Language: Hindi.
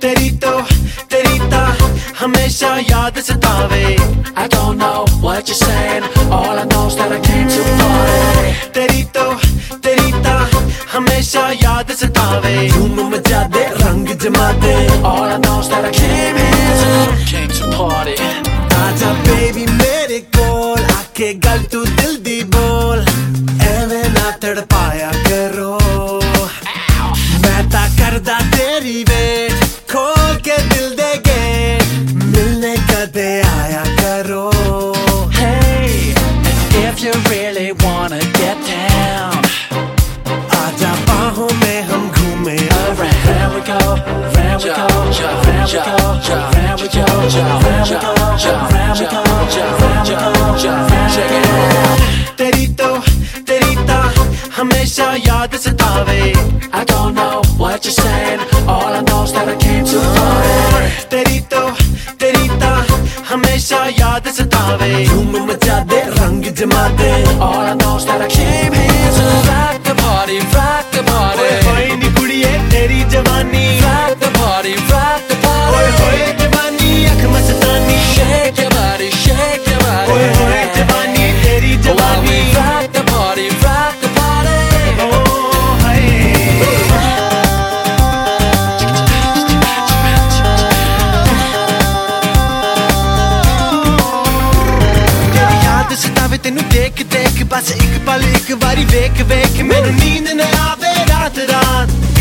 तेरी ता हमेशा याद सतावे। I don't know what you're saying, all I know is that I came to party। तेरी ता हमेशा याद सतावे। धूम मचा दे रंग जमा दे, all I know is that I came to party। आजा बेबी मेरे कोल आके गल तू दिल दी बोल, एवें ना तड़पाया करो। मैं ता करदा तेरी वेट, खोल के दिल दे गेट, मिलने कदे आया करो। Hey, if you really wanna get down, आजा बाहों में हम घूमे around, round we go, round we go, round we go, round we go, round we go, round we go, round we go, check it out। तेरी ता हमेशा याद सतावे। I don't know what you're saying, all I know is that I came to party। तेरी ता हमेशा याद सतावे। धूम मचा दे रंग जमा दे, all I know is that I came here to rock the party, rock the party। होए नी कुड़िए तेरी जवानी, rock the party, rock the party। होए होए जवानी अख मस्तानी, shake your body, shake your body। होए होए जवानी तेरी जवानी, rock the party, rock the party। ओ हाय तेरी याद सतावे तेनू देख देख, बस एक पल एक बारी वेख वेख, मैनू नींद न आवे रात रात।